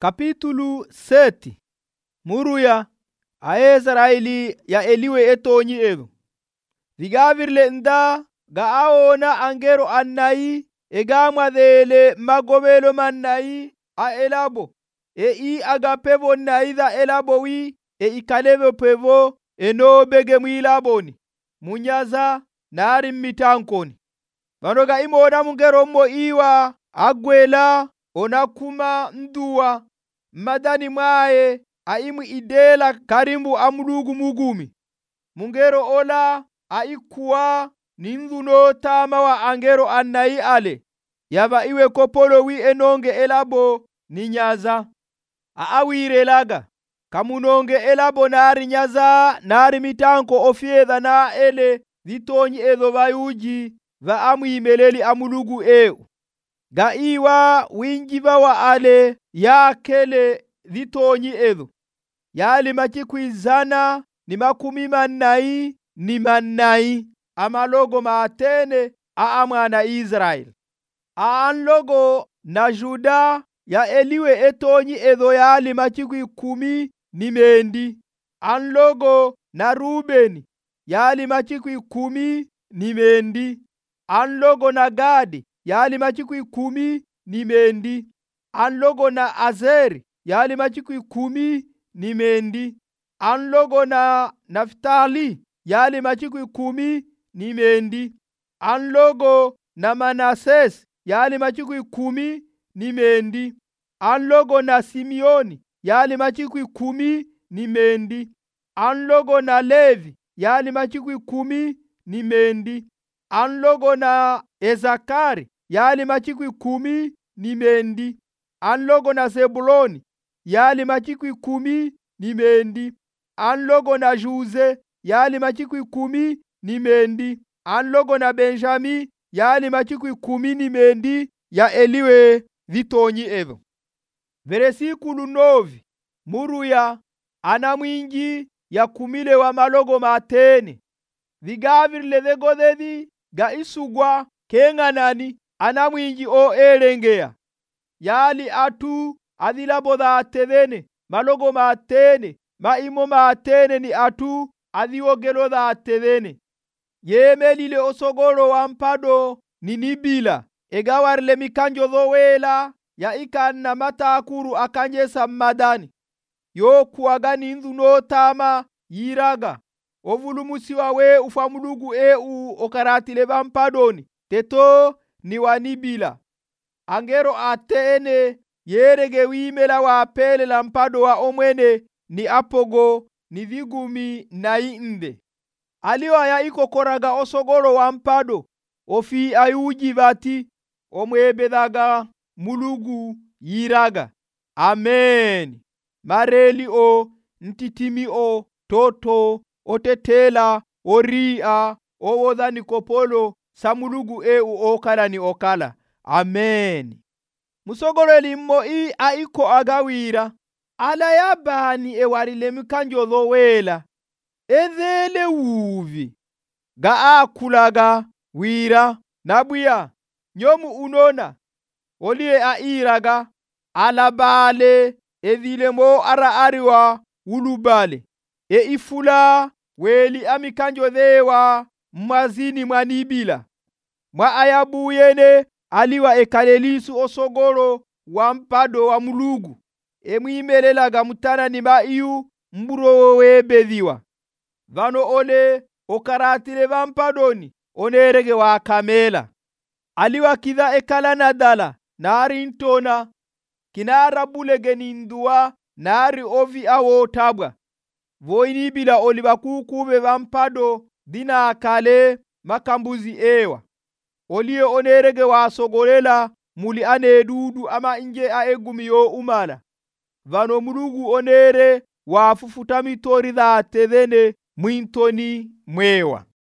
Kapitulu 7. Muruya Aisraeli ya eliwe etonyi edu. Vigavirle nda ga aona angero annai egamwadele magomelo mannai a elabo. I agapevo naida elabo wi ikalevo pevo eno bege mwilaboni. Munyaza nari mitankoni. Manoga imona mungero mo iwa agwela onakuma nduwa madani mwae aimu idela karimbu amulugu mugumi. Mungero ola aikuwa ninduno tama wa angero annai ale. Yaba iwe kopolo wi enonge elabo ninyaza. Awire laga. Kamunonge elabo nari nyaza nari mitanko ofiedha na ele vitonyi edo vayuji va amuimeleli amulugu eu. Ga iwa winjiva wa ale ya kele vitonyi edo. Yali machikwizana ni makumi mannai amalogo matene amwana Israel. Anlogo na Juda ya eliwe etonyi edo yali machikwi 10 Anlogo na Rubeni yali machikwi 10 Anlogo na Gadi yali machikwi 10 Anlogo na Azeri yali machikwi 10 Anlogo na Naftali yali machikwi 10 Anlogo na Manases yali machikwi 10 Anlogo na Simeoni yali machikwi 10 Anlogo na Levi yali machikwi 10 Anlogo na Ezakari yali machikwi 10 Anlogo na Zebuloni yali machikwi 10 Anlogo na Juze yali machikwi 10 Anlogo na Benjami yali machikwi 10 ya eliwe vitonyi edo. Veresikulu 9. Muruya anamwinji ya kumile wa malogo matene. Vigavirle vegodedi ga isugwa kenganani anamwinji o elengea. Yali atu adilabo da atevene malogo matene maimo matene ni atu adiogelo da atevene. Yemelile osogoro wampado ninibila egawarle mikanjo dhowela ya ikanna matakuru akanje sammadani. Yo kuagani nduno tama yiraga ovulumusiwa we ufamulugu okaratile vampadoni teto ni wanibila. Angero atene yerege wimela wa apele la mpado wa omwene ni apogo ni vigumi na inde. Aliwa ya ikokoraga osogoro wa mpado ofi ayuji vati omwebedaga mulugu yiraga. Amen. Mareli o ntitimi o toto otetela oria owodhani kopolo samulugu okala ni okala. Amen. Musogoreli mmo aiko agawira ala yabani ewarile mikanjo dhowela edhele uvi ga akulaga wira nabuya nyomu unona olie airaga alabale edhile mo ariwa ulubale ifula weli amikanjo dhewa mwazini mwanibila mwa ayabuyene aliwa ekalelisu osogoro wampado wa mulugu mwimelelaga mutana ni maiyu mburo webedhiwa vano ole okaratile vampadoni onerege wa kamela aliwa kidha ekala nadala nari ntona kinara bulege ninduwa nari ovi awo tabwa voini bila oliba kukube vampado dina akale makambuzi ewa olie onerege wa sogolela muli ane dudu ama inje aegumi yo umala vano mulugu onere wa fufutami tori dha tevene mwintoni mwewa.